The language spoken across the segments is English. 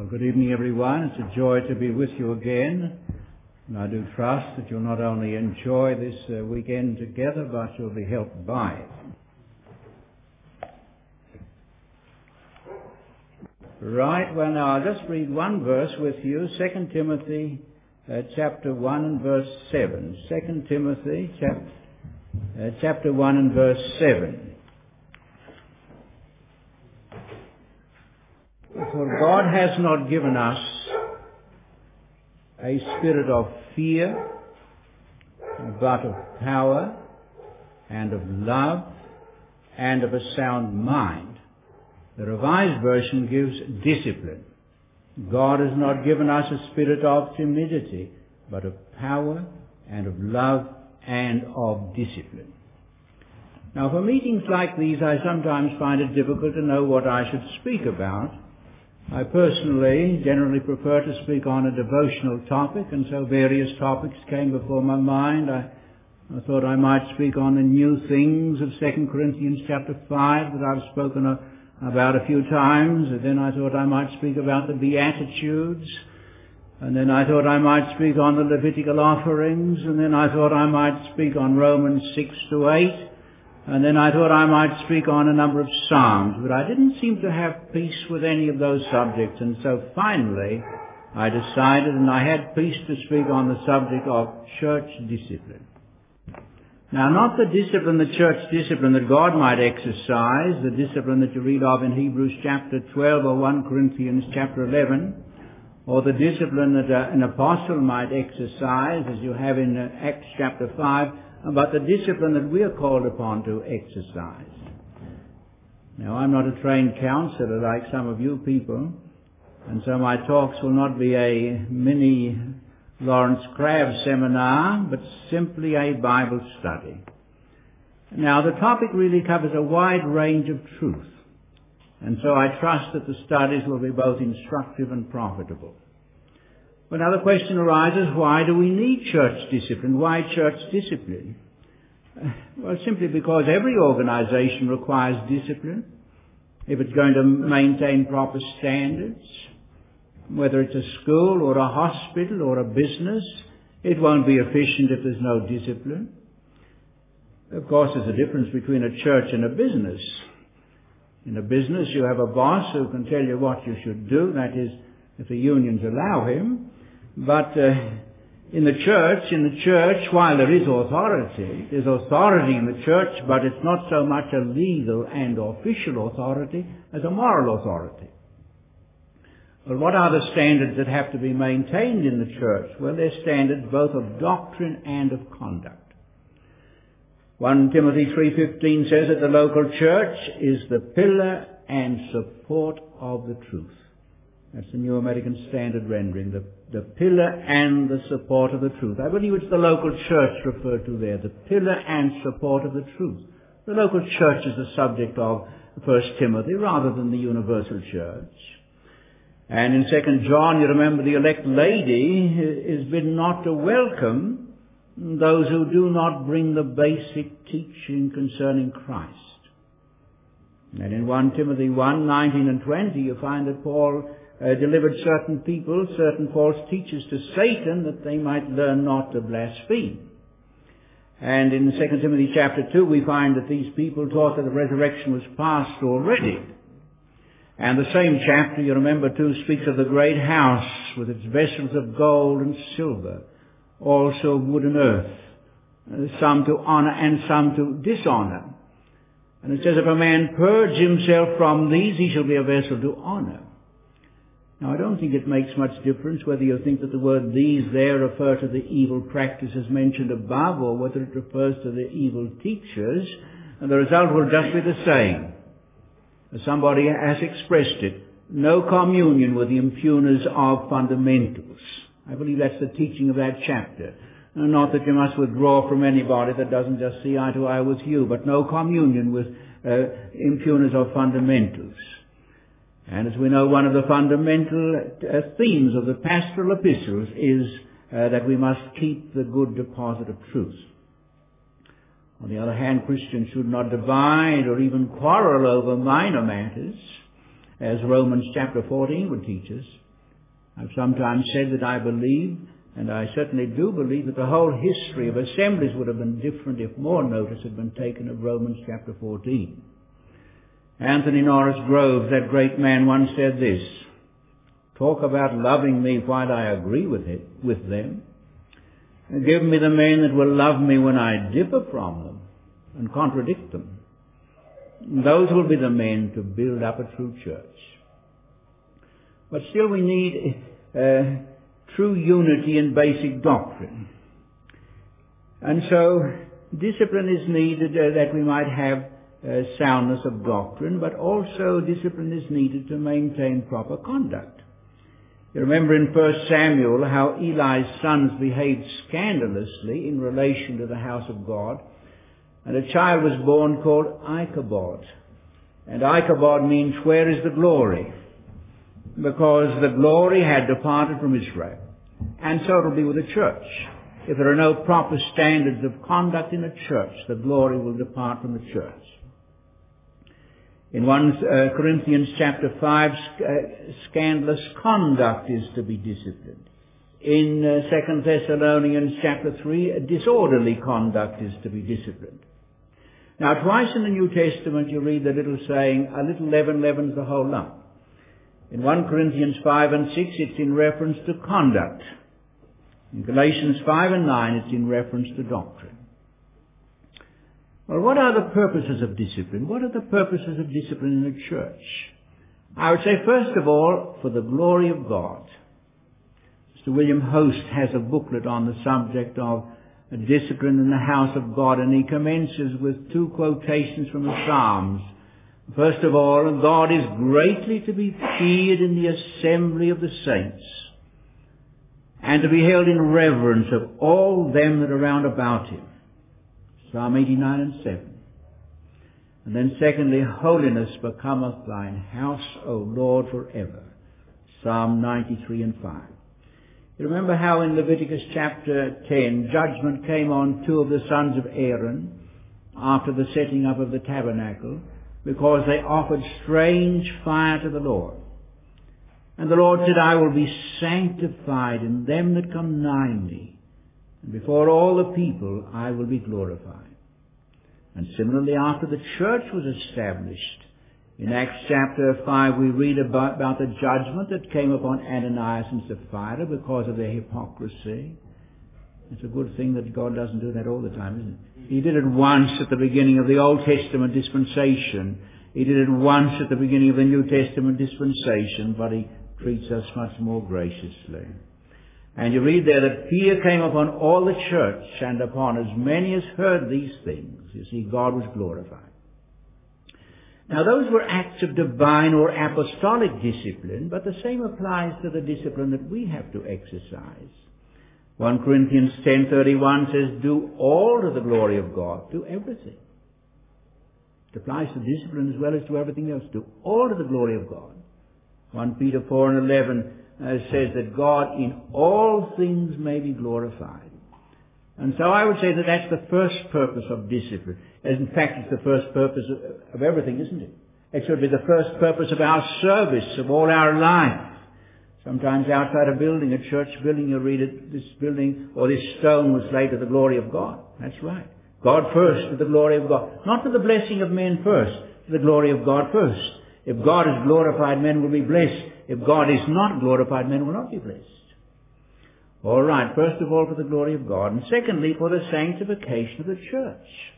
Well, good evening, everyone. It's a joy to be with you again. And I do trust that you'll not only enjoy this weekend together, but you'll be helped by it. Right, well now I'll just read one verse with you, 2 Timothy chapter 1 and verse 7. 2 Timothy chapter 1 and verse 7. For God has not given us a spirit of fear, but of power and of love and of a sound mind. The Revised Version gives discipline. God has not given us a spirit of timidity, but of power and of love and of discipline. Now, for meetings like these, I sometimes find it difficult to know what I should speak about. I personally generally prefer to speak on a devotional topic, and so various topics came before my mind. I thought I might speak on the new things of 2 Corinthians chapter 5 that I've spoken about a few times. And then I thought I might speak about the Beatitudes. And then I thought I might speak on the Levitical offerings. And then I thought I might speak on Romans 6 to 8. And then I thought I might speak on a number of Psalms, but I didn't seem to have peace with any of those subjects. And so finally, I decided, and I had peace to speak on the subject of church discipline. Now, not the discipline, the church discipline that God might exercise, the discipline that you read of in Hebrews chapter 12 or 1 Corinthians chapter 11, or the discipline that an apostle might exercise, as you have in Acts chapter 5, but the discipline that we are called upon to exercise. Now, I'm not a trained counselor like some of you people, and so my talks will not be a mini Lawrence Crabb seminar, but simply a Bible study. Now, the topic really covers a wide range of truth, and so I trust that the studies will be both instructive and profitable. But now the question arises, why do we need church discipline? Why church discipline? Well, simply because every organization requires discipline if it's going to maintain proper standards. Whether it's a school or a hospital or a business, it won't be efficient if there's no discipline. Of course, there's a difference between a church and a business. In a business, you have a boss who can tell you what you should do, that is, if the unions allow him. But in the church, while there is authority, there's authority in the church, but it's not so much a legal and official authority as a moral authority. Well, what are the standards that have to be maintained in the church? Well, they're standards both of doctrine and of conduct. 1 Timothy 3:15 says that the local church is the pillar and support of the truth. That's the New American Standard rendering, the pillar and the support of the truth. I believe it's the local church referred to there, the pillar and support of the truth. The local church is the subject of 1 Timothy rather than the universal church. And in 2 John, you remember the elect lady is bidden not to welcome those who do not bring the basic teaching concerning Christ. And in 1 Timothy 1:19 and 20, you find that Paul delivered certain people, certain false teachers to Satan that they might learn not to blaspheme. And in 2 Timothy chapter 2, we find that these people taught that the resurrection was past already. And the same chapter, you remember too, speaks of the great house with its vessels of gold and silver, also of wood and earth, some to honor and some to dishonor. And it says, if a man purge himself from these, he shall be a vessel to honor. Now, I don't think it makes much difference whether you think that the word these there refer to the evil practices mentioned above or whether it refers to the evil teachers, and the result will just be the same. As somebody has expressed it, no communion with the impugners of fundamentals. I believe that's the teaching of that chapter. Not that you must withdraw from anybody that doesn't just see eye to eye with you, but no communion with impugners of fundamentals. And as we know, one of the fundamental themes of the pastoral epistles is that we must keep the good deposit of truth. On the other hand, Christians should not divide or even quarrel over minor matters, as Romans chapter 14 would teach us. I've sometimes said that I believe, and I certainly do believe, that the whole history of assemblies would have been different if more notice had been taken of Romans chapter 14. Anthony Norris Groves, that great man, once said this: "Talk about loving me while I agree with them. And give me the men that will love me when I differ from them and contradict them. Those will be the men to build up a true church." But still we need true unity in basic doctrine. And so discipline is needed that we might have soundness of doctrine, but also discipline is needed to maintain proper conduct. You remember in 1 Samuel how Eli's sons behaved scandalously in relation to the house of God, and a child was born called Ichabod. And Ichabod means, where is the glory? Because the glory had departed from Israel. And so it will be with the church. If there are no proper standards of conduct in a church, the glory will depart from the church. In 1 Corinthians chapter 5, scandalous conduct is to be disciplined. In 2 Thessalonians chapter 3, disorderly conduct is to be disciplined. Now, twice in the New Testament you read the little saying, "A little leaven leavens the whole lump." In 1 Corinthians 5 and 6, it's in reference to conduct. In Galatians 5 and 9, it's in reference to doctrine. Well, what are the purposes of discipline? What are the purposes of discipline in a church? I would say, first of all, for the glory of God. Mr. William Host has a booklet on the subject of discipline in the house of God, and he commences with 2 quotations from the Psalms. First of all, "God is greatly to be feared in the assembly of the saints, and to be held in reverence of all them that are round about him." Psalm 89 and 7. And then secondly, "Holiness becometh thine house, O Lord, forever." Psalm 93 and 5. You remember how in Leviticus chapter 10, judgment came on 2 of the sons of Aaron after the setting up of the tabernacle, because they offered strange fire to the Lord. And the Lord said, "I will be sanctified in them that come nigh me, and before all the people I will be glorified." And similarly, after the church was established, in Acts chapter 5 we read about the judgment that came upon Ananias and Sapphira because of their hypocrisy. It's a good thing that God doesn't do that all the time, isn't it? He did it once at the beginning of the Old Testament dispensation. He did it once at the beginning of the New Testament dispensation, but he treats us much more graciously. And you read there that fear came upon all the church, and upon as many as heard these things. You see, God was glorified. Now, those were acts of divine or apostolic discipline, but the same applies to the discipline that we have to exercise. 1 Corinthians 10:31 says, "Do all to the glory of God." Do everything. It applies to discipline as well as to everything else. Do all to the glory of God. 1 Peter 4 and 11 says that God in all things may be glorified. And so I would say that that's the first purpose of discipline. In fact, it's the first purpose of everything, isn't it? It should be the first purpose of our service, of all our life. Sometimes outside a building, a church building, you read it, this building or this stone was laid to the glory of God. That's right. God first, to the glory of God. Not to the blessing of men first, to the glory of God first. If God is glorified, men will be blessed. If God is not glorified, men will not be blessed. All right, first of all for the glory of God, and secondly for the sanctification of the church.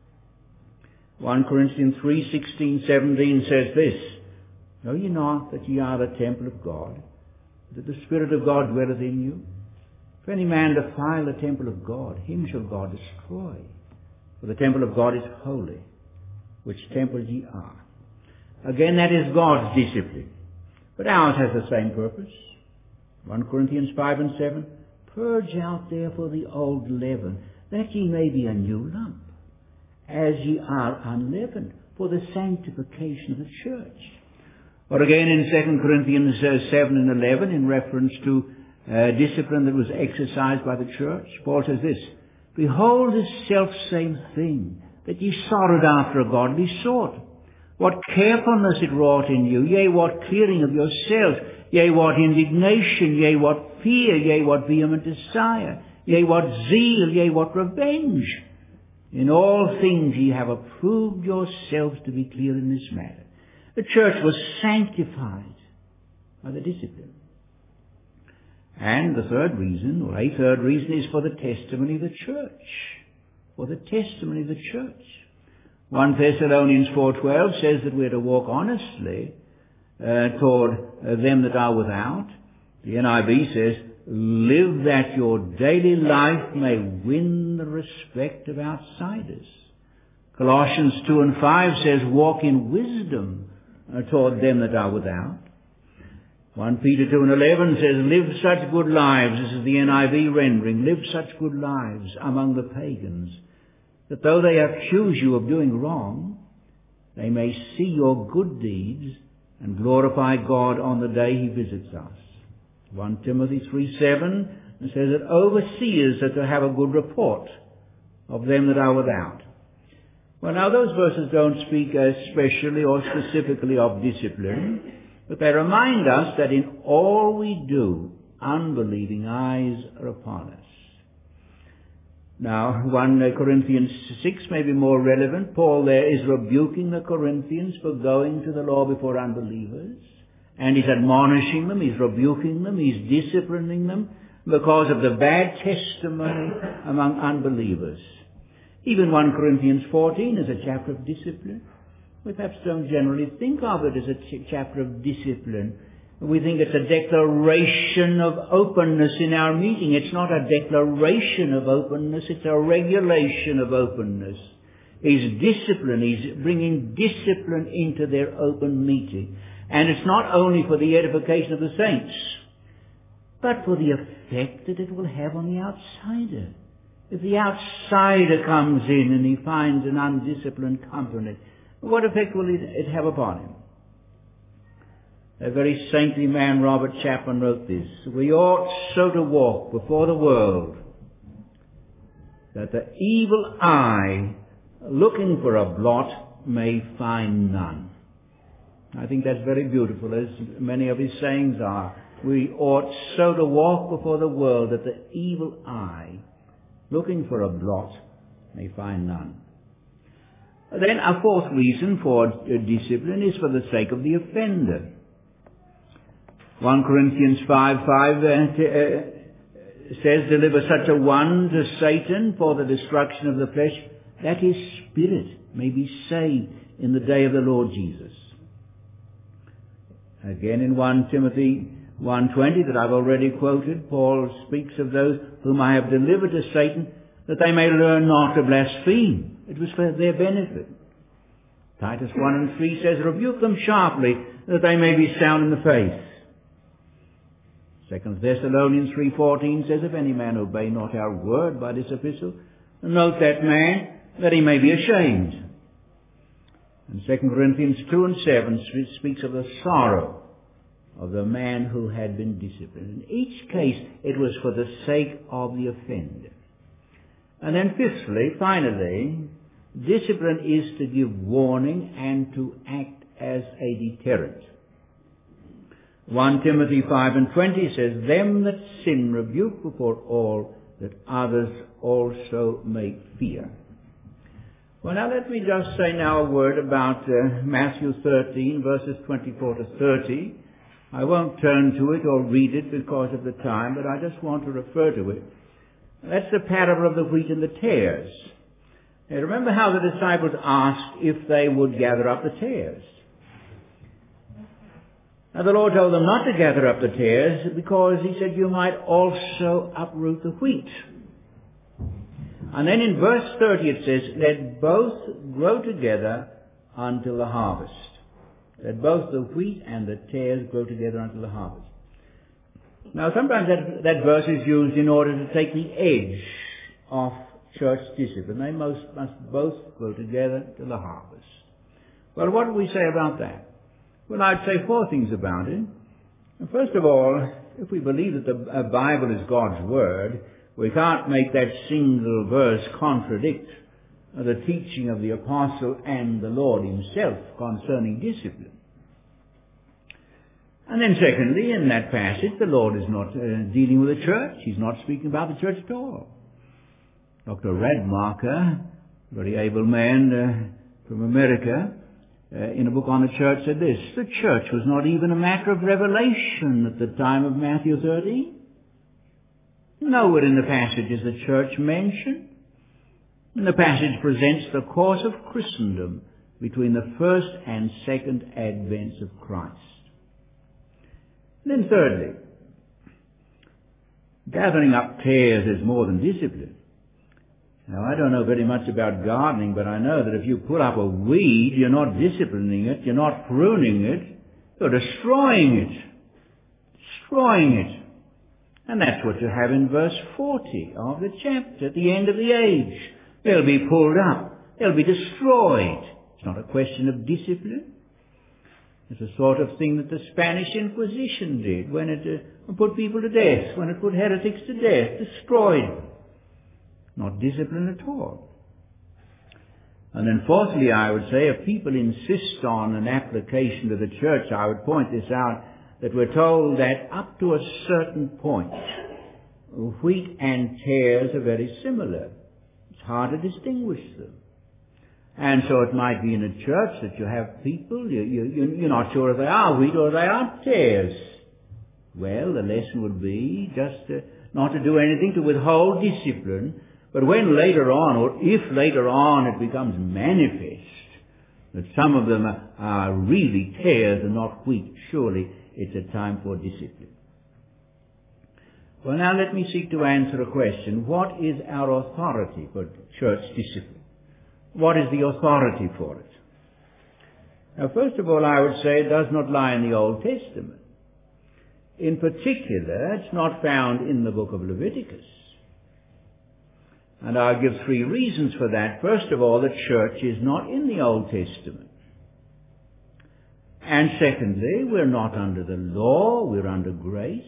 1 Corinthians 3:16-17 says this, "Know ye not that ye are the temple of God, that the Spirit of God dwelleth in you? If any man defile the temple of God, him shall God destroy. For the temple of God is holy, which temple ye are." Again, that is God's discipline. But ours has the same purpose. 1 Corinthians 5 and 7, "Purge out therefore the old leaven, that ye may be a new lump, as ye are unleavened, for the sanctification of the church." Or again in 2 Corinthians 7 and 11, in reference to discipline that was exercised by the church, Paul says this, "Behold this selfsame thing, that ye sorrowed after a godly sort. What carefulness it wrought in you, yea, what clearing of yourselves, Yea, what indignation, yea, what fear, yea, what vehement desire, yea, what zeal, yea, what revenge. In all things ye have approved yourselves to be clear in this matter. The church was sanctified by the discipline. And the third reason, or a third reason, is for the testimony of the church. For the testimony of the church. 1 Thessalonians 4:12 says that we're to walk honestly toward them that are without. The NIV says, live that your daily life may win the respect of outsiders. Colossians 2:5 says, walk in wisdom toward them that are without. 1 Peter 2:11 says, live such good lives, this is the NIV rendering, live such good lives among the pagans, that though they accuse you of doing wrong, they may see your good deeds and glorify God on the day he visits us. 1 Timothy 3:7 says that overseers are to have a good report of them that are without. Well, now those verses don't speak especially or specifically of discipline, but they remind us that in all we do, unbelieving eyes are upon us. Now, 1 Corinthians 6 may be more relevant. Paul there is rebuking the Corinthians for going to the law before unbelievers. And he's admonishing them, he's rebuking them, he's disciplining them because of the bad testimony among unbelievers. Even 1 Corinthians 14 is a chapter of discipline. We perhaps don't generally think of it as a chapter of discipline. We think it's a declaration of openness in our meeting. It's not a declaration of openness, it's a regulation of openness. He's discipline, he's bringing discipline into their open meeting. And it's not only for the edification of the saints, but for the effect that it will have on the outsider. If the outsider comes in and he finds an undisciplined company, what effect will it have upon him? A very saintly man, Robert Chapman, wrote this: we ought so to walk before the world that the evil eye, looking for a blot, may find none. I think that's very beautiful, as many of his sayings are. We ought so to walk before the world that the evil eye, looking for a blot, may find none. Then a fourth reason for discipline is for the sake of the offender. 1 Corinthians 5:5 says, deliver such a one to Satan for the destruction of the flesh, that his spirit may be saved in the day of the Lord Jesus. Again in 1 Timothy 1:20 that I've already quoted, Paul speaks of those whom I have delivered to Satan, that they may learn not to blaspheme. It was for their benefit. Titus 1:3 says, rebuke them sharply, that they may be sound in the faith. 2 Thessalonians 3:14 says, if any man obey not our word by this epistle, note that man, that he may be ashamed. And 2 Corinthians 2:7 speaks of the sorrow of the man who had been disciplined. In each case, it was for the sake of the offender. And then fifthly, finally, discipline is to give warning and to act as a deterrent. 1 Timothy 5:20 says, them that sin rebuke before all, that others also may fear. Well, now let me just say now a word about Matthew 13, verses 24 to 30. I won't turn to it or read it because of the time, but I just want to refer to it. That's the parable of the wheat and the tares. Now, remember how the disciples asked if they would gather up the tares. Now the Lord told them not to gather up the tares because he said you might also uproot the wheat. And then in verse 30 it says, let both grow together until the harvest. Let both the wheat and the tares grow together until the harvest. Now sometimes that verse is used in order to take the edge off church discipline. They must both grow together till the harvest. Well, what do we say about that? Well, I'd say four things about it. First of all, if we believe that the Bible is God's Word, we can't make that single verse contradict the teaching of the Apostle and the Lord himself concerning discipline. And then secondly, in that passage, the Lord is not dealing with the church. He's not speaking about the church at all. Dr. Radmacher, a very able man from America, in a book on the church said this: the church was not even a matter of revelation at the time of Matthew 13. Nowhere in the passage is the church mentioned. And the passage presents the course of Christendom between the first and second advents of Christ. And then thirdly, gathering up tares is more than discipline. Now, I don't know very much about gardening, but I know that if you pull up a weed, you're not disciplining it, you're not pruning it, you're destroying it. Destroying it. And that's what you have in verse 40 of the chapter, at the end of the age. They'll be pulled up. They'll be destroyed. It's not a question of discipline. It's the sort of thing that the Spanish Inquisition did when it put people to death, when it put heretics to death, destroyed them. Not discipline at all. And then fourthly, I would say, if people insist on an application to the church, I would point this out, that we're told that up to a certain point, wheat and tares are very similar. It's hard to distinguish them. And so it might be in a church that you have people, you're not sure if they are wheat or they are tares. Well, the lesson would be just not to do anything to withhold discipline, but when later on, or if later on it becomes manifest that some of them are really tares and not wheat, surely it's a time for discipline. Well, now let me seek to answer a question. What is our authority for church discipline? What is the authority for it? Now, first of all, I would say it does not lie in the Old Testament. In particular, it's not found in the book of Leviticus. And I'll give three reasons for that. First of all, the church is not in the Old Testament. And secondly, we're not under the law, we're under grace.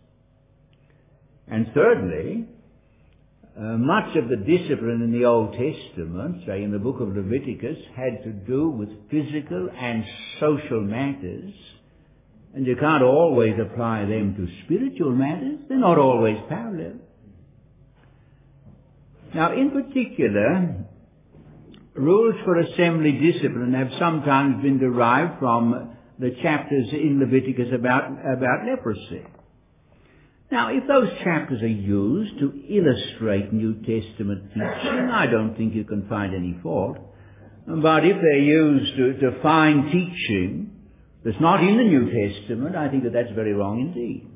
And thirdly, much of the discipline in the Old Testament, say in the book of Leviticus, had to do with physical and social matters, and you can't always apply them to spiritual matters. They're not always parallel. Now, in particular, rules for assembly discipline have sometimes been derived from the chapters in Leviticus about leprosy. Now, if those chapters are used to illustrate New Testament teaching, I don't think you can find any fault. But if they're used to find teaching that's not in the New Testament, I think that's very wrong indeed.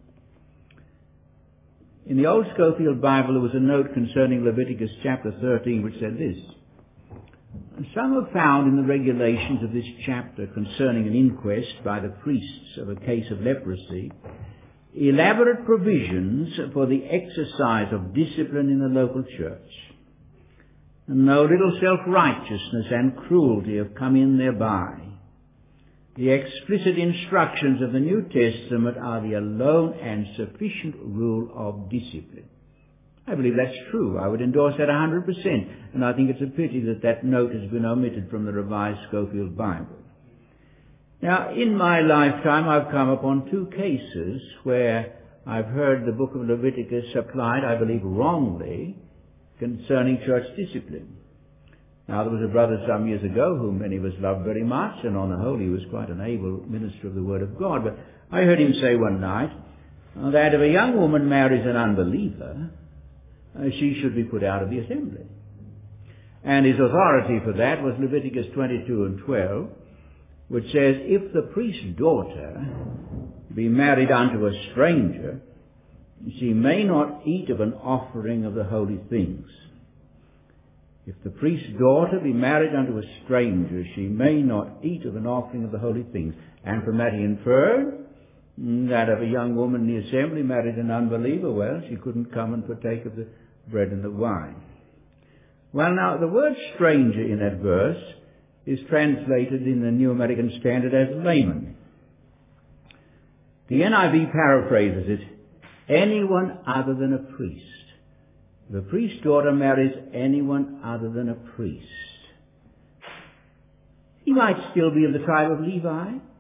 In the Old Scofield Bible, there was a note concerning Leviticus chapter 13 which said this: some have found in the regulations of this chapter concerning an inquest by the priests of a case of leprosy elaborate provisions for the exercise of discipline in the local church. And no little self-righteousness and cruelty have come in thereby. The explicit instructions of the New Testament are the alone and sufficient rule of discipline. I believe that's true. I would endorse that 100%. And I think it's a pity that that note has been omitted from the Revised Scofield Bible. Now, in my lifetime, I've come upon two cases where I've heard the book of Leviticus applied, I believe wrongly, concerning church discipline. Now, there was a brother some years ago whom many of us loved very much, and on the whole he was quite an able minister of the Word of God. But I heard him say one night that if a young woman marries an unbeliever, she should be put out of the assembly. And his authority for that was Leviticus 22 and 12, which says, if the priest's daughter be married unto a stranger, she may not eat of an offering of the holy things. If the priest's daughter be married unto a stranger, she may not eat of an offering of the holy things. And from that he inferred that if a young woman in the assembly married an unbeliever, well, she couldn't come and partake of the bread and the wine. Well, now, the word stranger in that verse is translated in the New American Standard as layman. The NIV paraphrases it, anyone other than a priest. If a priest's daughter marries anyone other than a priest, he might still be of the tribe of Levi.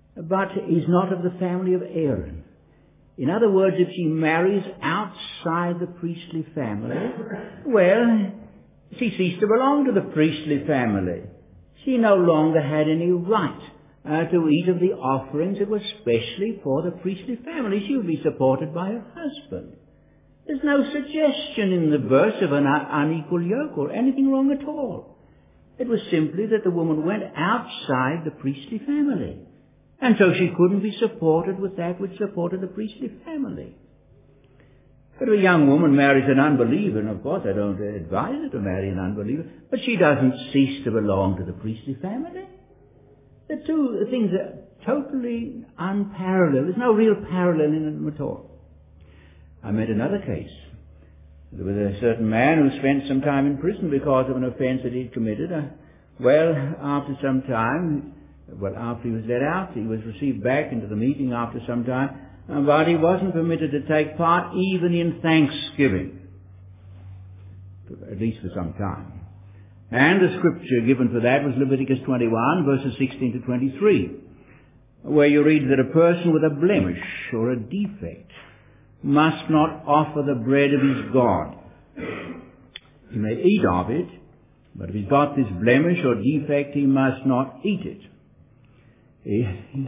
but is not of the family of Aaron. In other words, if she marries outside the priestly family, well, she ceased to belong to the priestly family. She no longer had any right to eat of the offerings that were specially for the priestly family. She would be supported by her husband. There's no suggestion in the verse of an unequal yoke or anything wrong at all. It was simply that the woman went outside the priestly family, and so she couldn't be supported with that which supported the priestly family. But if a young woman marries an unbeliever, and of course I don't advise her to marry an unbeliever, but she doesn't cease to belong to the priestly family. The two things are totally unparalleled. There's no real parallel in them at all. I met another case. There was a certain man who spent some time in prison because of an offense that he'd committed. After some time, after he was let out, he was received back into the meeting after some time, but he wasn't permitted to take part even in Thanksgiving, at least for some time. And the scripture given for that was Leviticus 21, verses 16 to 23, where you read that a person with a blemish or a defect must not offer the bread of his God. He may eat of it, but if he's got this blemish or defect, he must not eat it.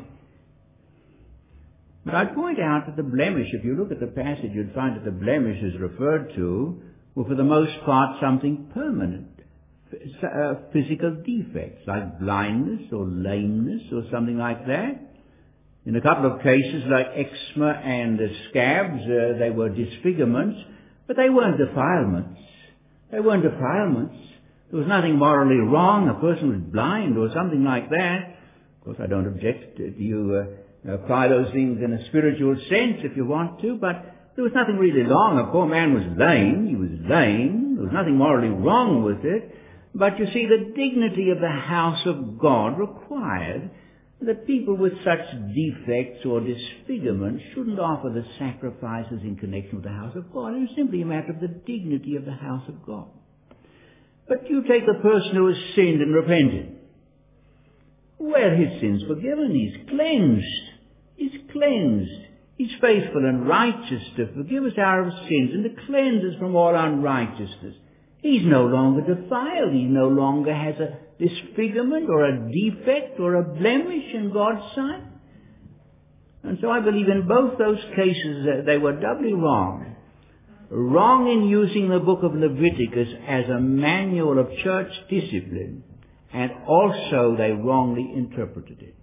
But I'd point out that the blemish, if you look at the passage, you'd find that the blemish is referred to, well, for the most part, something permanent. Physical defects, like blindness or lameness or something like that. In a couple of cases, like eczema and scabs, they were disfigurements, but they weren't defilements. There was nothing morally wrong. A person was blind or something like that. Of course, I don't object to you apply those things in a spiritual sense if you want to, but there was nothing really wrong. A poor man was lame. He was lame. There was nothing morally wrong with it. But you see, the dignity of the house of God required that people with such defects or disfigurements shouldn't offer the sacrifices in connection with the house of God. It was simply a matter of the dignity of the house of God. But you take the person who has sinned and repented. Well, his sin's forgiven. He's cleansed. He's faithful and righteous to forgive us our sins and to cleanse us from all unrighteousness. He's no longer defiled. He no longer has a disfigurement or a defect or a blemish in God's sight. And so I believe in both those cases they were doubly wrong. Wrong in using the book of Leviticus as a manual of church discipline, and also they wrongly interpreted it.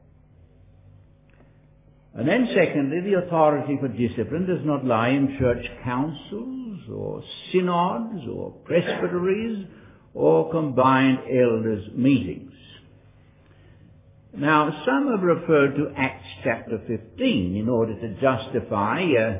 And then secondly, the authority for discipline does not lie in church councils or synods or presbyteries or combined elders' meetings. Now, some have referred to Acts chapter 15 in order to justify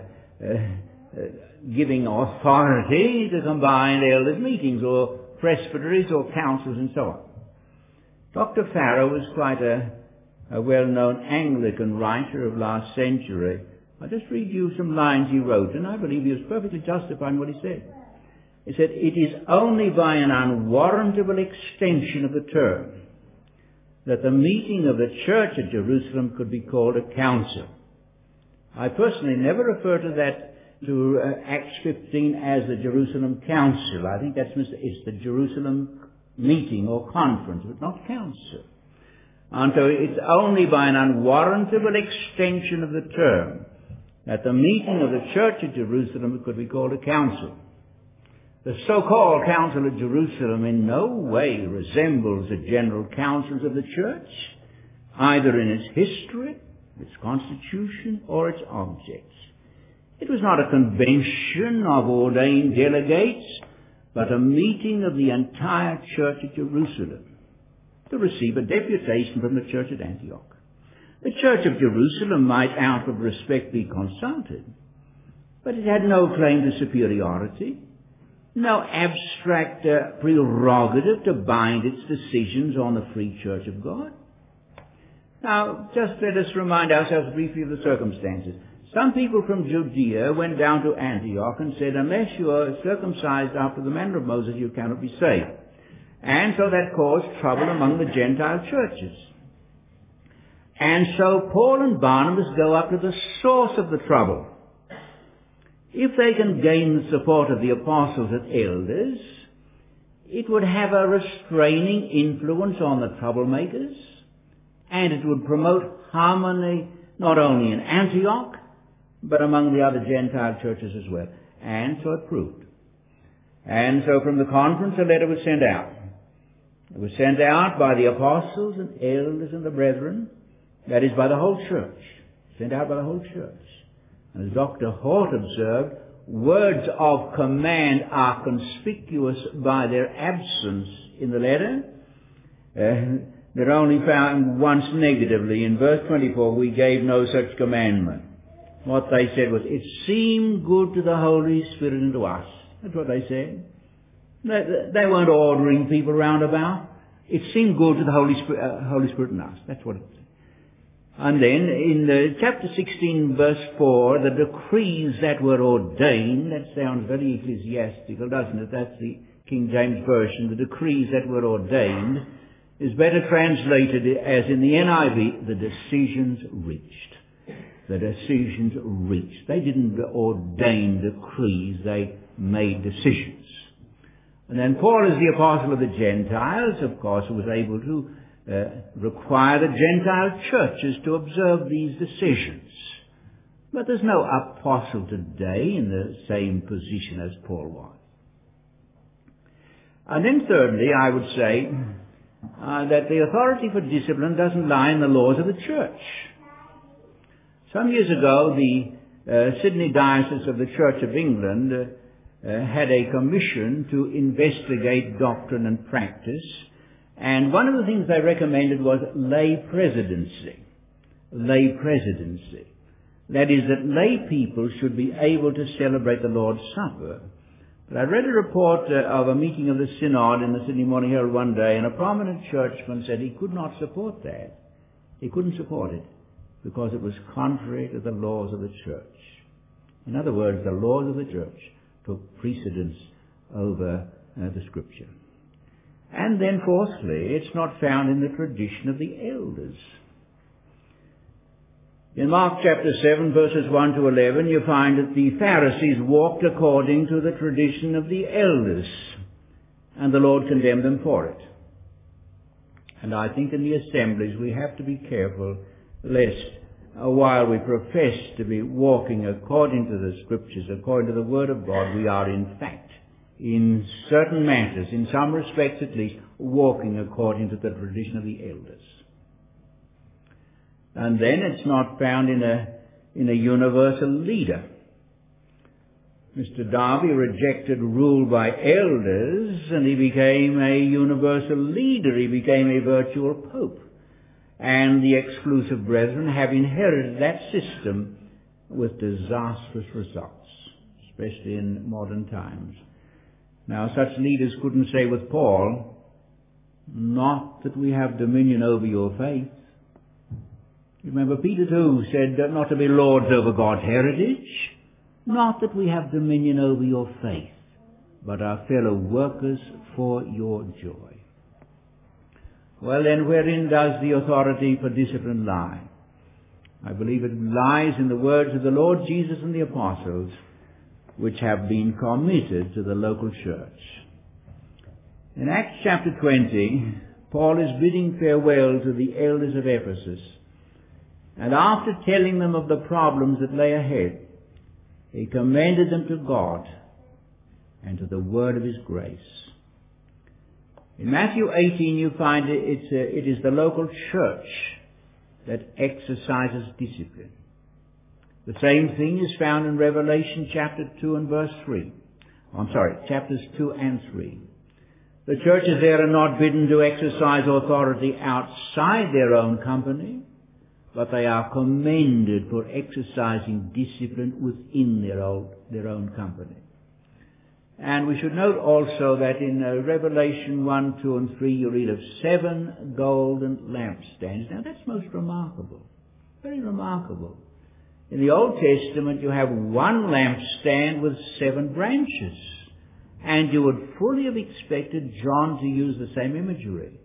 giving authority to combined elders' meetings or presbyteries or councils and so on. Dr. Farrow was quite a well-known Anglican writer of last century. I'll just read you some lines he wrote, and I believe he was perfectly justified in what he said. He said, "It is only by an unwarrantable extension of the term that the meeting of the church at Jerusalem could be called a council." I personally never refer to Acts 15 as the Jerusalem Council. I think it's the Jerusalem meeting or conference, but not council. And so it's only by an unwarrantable extension of the term that the meeting of the church at Jerusalem could be called a council. The so-called Council of Jerusalem in no way resembles the general councils of the church, either in its history, its constitution, or its objects. It was not a convention of ordained delegates, but a meeting of the entire church at Jerusalem to receive a deputation from the church at Antioch. The church of Jerusalem might out of respect be consulted, but it had no claim to superiority, no abstract prerogative to bind its decisions on the free church of God. Now, just let us remind ourselves briefly of the circumstances. Some people from Judea went down to Antioch and said, unless you are circumcised after the manner of Moses, you cannot be saved. And so that caused trouble among the Gentile churches. And so Paul and Barnabas go up to the source of the trouble. If they can gain the support of the apostles and elders, it would have a restraining influence on the troublemakers, and it would promote harmony not only in Antioch, but among the other Gentile churches as well. And so it proved. And so from the conference, a letter was sent out. It was sent out by the apostles and elders and the brethren, that is, by the whole church. Sent out by the whole church. And as Dr. Hort observed, words of command are conspicuous by their absence in the letter. They're only found once negatively. In verse 24, we gave no such commandment. What they said was, it seemed good to the Holy Spirit and to us. That's what they said. They weren't ordering people round about. It seemed good to the Holy Spirit and us. That's what it said. And then in chapter 16, verse 4, the decrees that were ordained, that sounds very ecclesiastical, doesn't it? That's the King James Version. The decrees that were ordained is better translated as in the NIV, the decisions reached. The decisions reached. They didn't ordain decrees, they made decisions. And then Paul, as the apostle of the Gentiles, of course, was able to require the Gentile churches to observe these decisions. But there's no apostle today in the same position as Paul was. And then thirdly, I would say that the authority for discipline doesn't lie in the laws of the church. Some years ago, the Sydney Diocese of the Church of England had a commission to investigate doctrine and practice, and one of the things they recommended was lay presidency. Lay presidency. That is, that lay people should be able to celebrate the Lord's Supper. But I read a report of a meeting of the Synod in the Sydney Morning Herald one day, and a prominent churchman said he could not support that. He couldn't support it because it was contrary to the laws of the church. In other words, the laws of the church took precedence over the Scripture. And then fourthly, it's not found in the tradition of the elders. In Mark chapter 7, verses 1 to 11, you find that the Pharisees walked according to the tradition of the elders, and the Lord condemned them for it. And I think in the assemblies we have to be careful lest while we profess to be walking according to the Scriptures, according to the Word of God, we are in fact, in certain matters, in some respects at least, walking according to the tradition of the elders. And then it's not found in a universal leader. Mr. Darby rejected rule by elders, and he became a universal leader. He became a virtual pope. And the exclusive brethren have inherited that system with disastrous results, especially in modern times. Now, such leaders couldn't say with Paul, not that we have dominion over your faith. Remember, Peter too said not to be lords over God's heritage, not that we have dominion over your faith, but are fellow workers for your joy. Well then, wherein does the authority for discipline lie? I believe it lies in the words of the Lord Jesus and the apostles, which have been committed to the local church. In Acts chapter 20, Paul is bidding farewell to the elders of Ephesus, and after telling them of the problems that lay ahead, he commended them to God and to the word of his grace. In Matthew 18 you find it is the local church that exercises discipline. The same thing is found in Revelation chapter 2 and verse 3. Chapters 2 and 3. The churches there are not bidden to exercise authority outside their own company, but they are commended for exercising discipline within their own company. And we should note also that in Revelation 1, 2 and 3 you read of 7 golden lampstands. Now that's most remarkable. Very remarkable. In the Old Testament you have 1 lampstand with 7 branches. And you would fully have expected John to use the same imagery.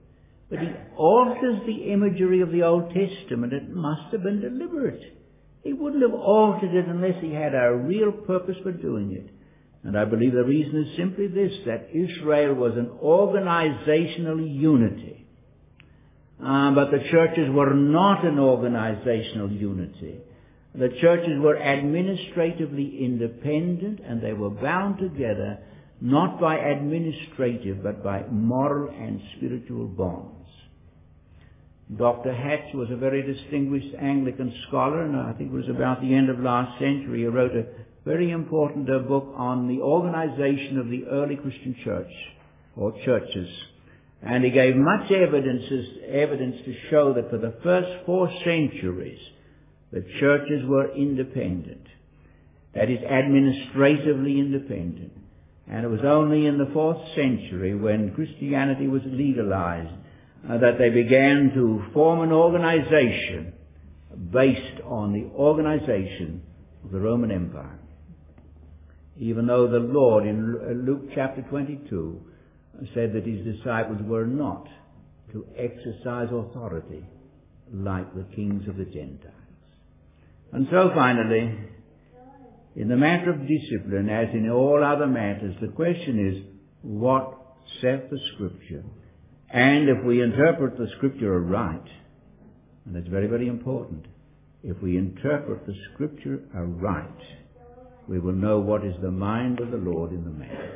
But he alters the imagery of the Old Testament. It must have been deliberate. He wouldn't have altered it unless he had a real purpose for doing it. And I believe the reason is simply this, that Israel was an organizational unity. But the churches were not an organizational unity. The churches were administratively independent, and they were bound together not by administrative but by moral and spiritual bonds. Dr. Hatch was a very distinguished Anglican scholar, and I think it was about the end of last century. He wrote a very important book on the organization of the early Christian church, or churches. And he gave much evidence to show that for the first 4 centuries, the churches were independent. That is, administratively independent. And it was only in the 4th century, when Christianity was legalized, that they began to form an organization based on the organization of the Roman Empire. Even though the Lord in Luke chapter 22 said that his disciples were not to exercise authority like the kings of the Gentiles. And so finally, in the matter of discipline, as in all other matters, the question is, what saith the Scripture? And if we interpret the Scripture aright, and that's very, very important, if we interpret the Scripture aright, we will know what is the mind of the Lord in the matter.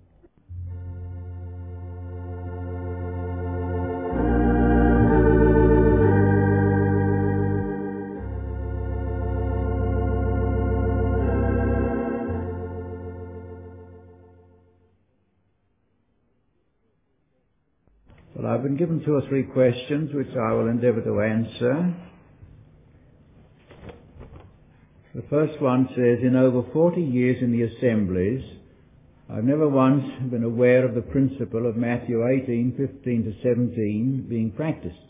Well, I've been given 2 or 3 questions which I will endeavour to answer. The first one says, in over 40 years in the assemblies, I've never once been aware of the principle of Matthew 18:15 to 17 being practiced.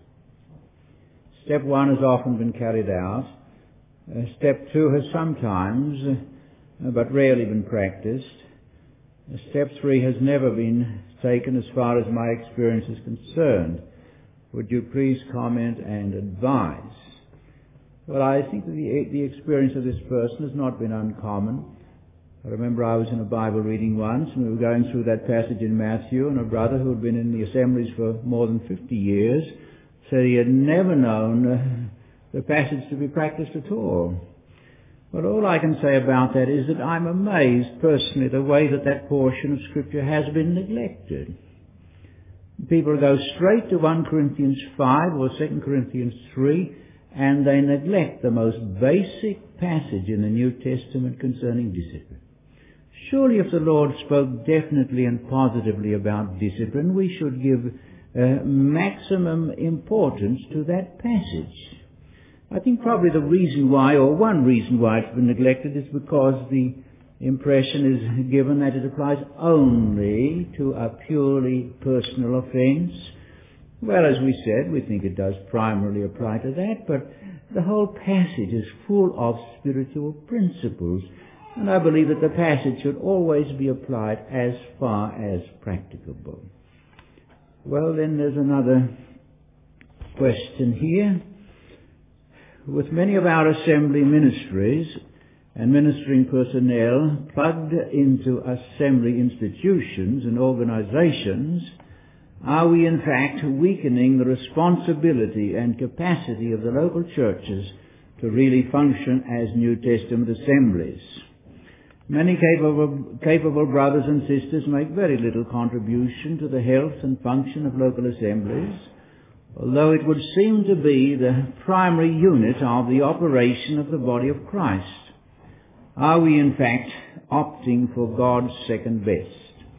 Step 1 has often been carried out. Step 2 has sometimes, but rarely been practiced. Step 3 has never been taken as far as my experience is concerned. Would you please comment and advise? Well, I think that the experience of this person has not been uncommon. I remember I was in a Bible reading once, and we were going through that passage in Matthew, and a brother who had been in the assemblies for more than 50 years said he had never known the passage to be practiced at all. Well, all I can say about that is that I'm amazed personally the way that portion of Scripture has been neglected. People go straight to 1 Corinthians 5 or 2 Corinthians 3, and they neglect the most basic passage in the New Testament concerning discipline. Surely if the Lord spoke definitely and positively about discipline, we should give maximum importance to that passage. I think probably the reason why, or one reason why it's been neglected, is because the impression is given that it applies only to a purely personal offence. Well, as we said, we think it does primarily apply to that, but the whole passage is full of spiritual principles, and I believe that the passage should always be applied as far as practicable. Well, then there's another question here. With many of our assembly ministries and ministering personnel plugged into assembly institutions and organizations, are we in fact weakening the responsibility and capacity of the local churches to really function as New Testament assemblies? Many capable brothers and sisters make very little contribution to the health and function of local assemblies, although it would seem to be the primary unit of the operation of the body of Christ. Are we in fact opting for God's second best?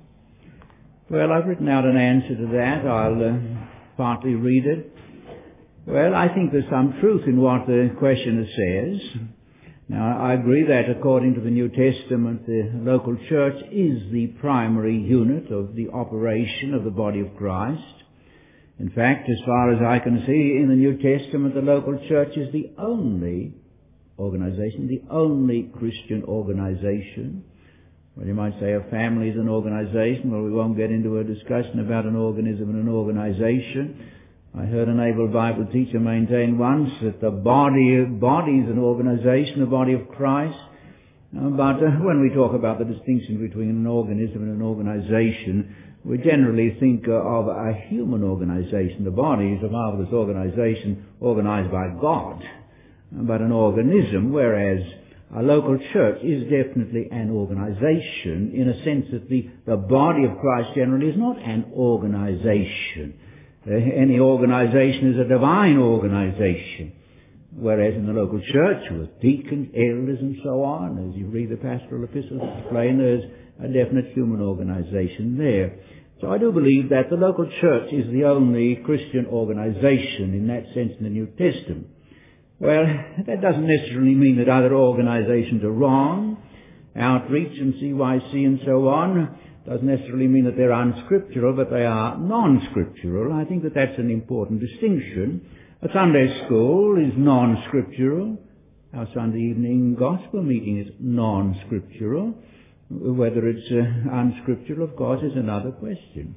Well, I've written out an answer to that. I'll partly read it. Well, I think there's some truth in what the questioner says. Now, I agree that according to the New Testament, the local church is the primary unit of the operation of the body of Christ. In fact, as far as I can see in the New Testament, the local church is the only organization, the only Christian organization. Well, you might say a family is an organization. Well, we won't get into a discussion about an organism and an organization. I heard an able Bible teacher maintain once that the body is an organization, the body of Christ. But when we talk about the distinction between an organism and an organization, we generally think of a human organization. The body is a marvelous organization organized by God, but an organism, whereas a local church is definitely an organization in a sense that the body of Christ generally is not an organization. Any organization is a divine organization. Whereas in the local church, with deacons, elders, and so on, as you read the pastoral epistles, it's plain there's a definite human organization there. So I do believe that the local church is the only Christian organization in that sense in the New Testament. Well, that doesn't necessarily mean that other organizations are wrong. Outreach and CYC and so on doesn't necessarily mean that they're unscriptural, but they are non-scriptural. I think that that's an important distinction. A Sunday school is non-scriptural. Our Sunday evening gospel meeting is non-scriptural. Whether it's unscriptural, of course, is another question.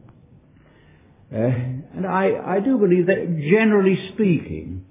And I do believe that generally speaking,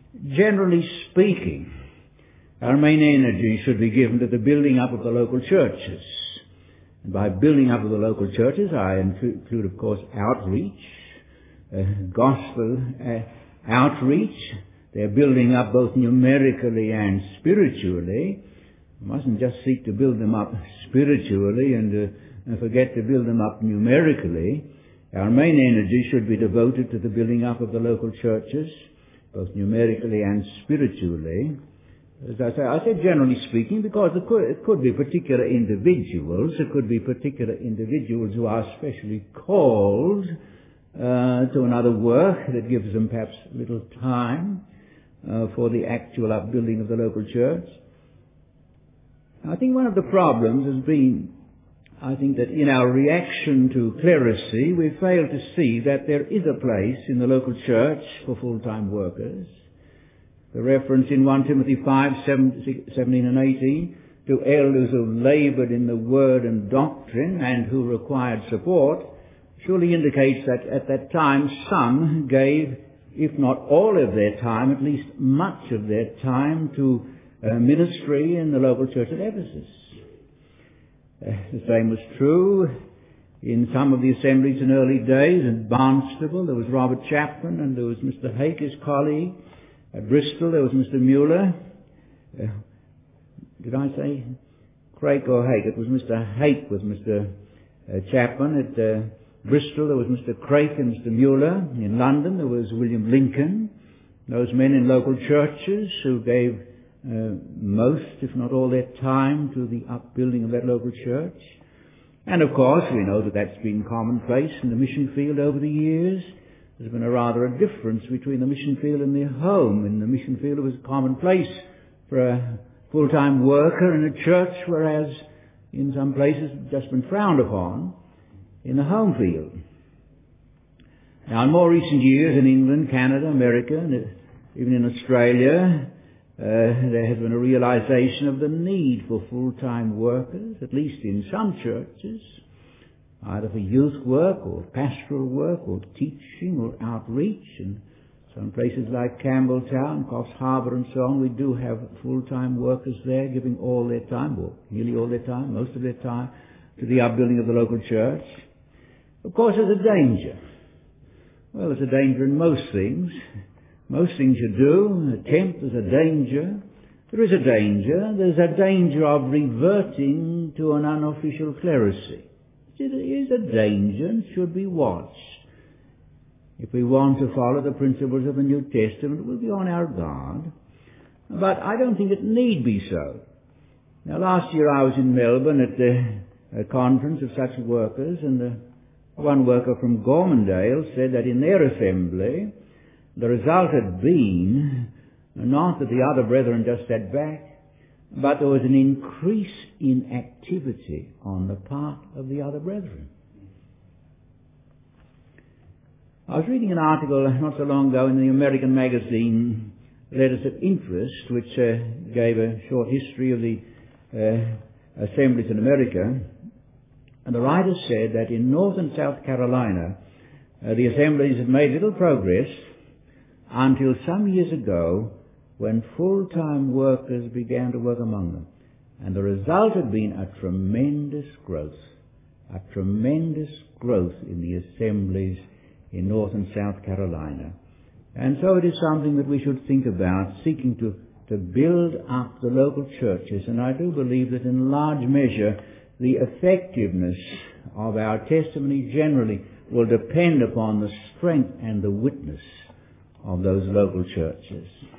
our main energy should be given to the building up of the local churches. And by building up of the local churches, I include, of course, outreach, gospel outreach. They're building up both numerically and spiritually. We mustn't just seek to build them up spiritually and forget to build them up numerically. Our main energy should be devoted to the building up of the local churches, both numerically and spiritually. As I say generally speaking, because it could be particular individuals. It could be particular individuals who are specially called to another work that gives them perhaps little time for the actual upbuilding of the local church. I think one of the problems has been, I think that in our reaction to clerisy, we fail to see that there is a place in the local church for full-time workers. The reference in 1 Timothy 5, 17 and 18 to elders who labored in the word and doctrine and who required support surely indicates that at that time some gave, if not all of their time, at least much of their time to ministry in the local church at Ephesus. The same was true in some of the assemblies in early days. In Barnstable there was Robert Chapman and there was Mr. Hake, his colleague. At Bristol there was Mr. Mueller. Did I say Craik or Hake? It was Mr. Hake with Mr. Chapman. At Bristol there was Mr. Craik and Mr. Mueller. In London there was William Lincoln. Those men in local churches who gave most, if not all, their time to the upbuilding of that local church. And of course we know that that's been commonplace in the mission field over the years. There's been a difference between the mission field and the home. In the mission field it was commonplace for a full-time worker in a church, whereas in some places it's just been frowned upon in the home field. Now in more recent years in England, Canada, America, and even in Australia, there has been a realization of the need for full-time workers, at least in some churches, either for youth work or pastoral work or teaching or outreach. And some places like Campbelltown, Coffs Harbour and so on, we do have full-time workers there giving all their time, or nearly all their time, most of their time, to the upbuilding of the local church. Of course there's a danger. Well, there's a danger in most things. Most things you do, attempt, there's a danger. There is a danger. There's a danger of reverting to an unofficial clerisy. It is a danger and should be watched. If we want to follow the principles of the New Testament, we'll be on our guard. But I don't think it need be so. Now last year I was in Melbourne at a conference of such workers, and one worker from Gormandale said that in their assembly the result had been not that the other brethren just sat back, but there was an increase in activity on the part of the other brethren. I was reading an article not so long ago in the American magazine Letters of Interest, which gave a short history of the assemblies in America. And the writer said that in North and South Carolina, the assemblies had made little progress until some years ago when full-time workers began to work among them. And the result had been a tremendous growth in the assemblies in North and South Carolina. And so it is something that we should think about, seeking to build up the local churches. And I do believe that in large measure the effectiveness of our testimony generally will depend upon the strength and the witness of those local churches.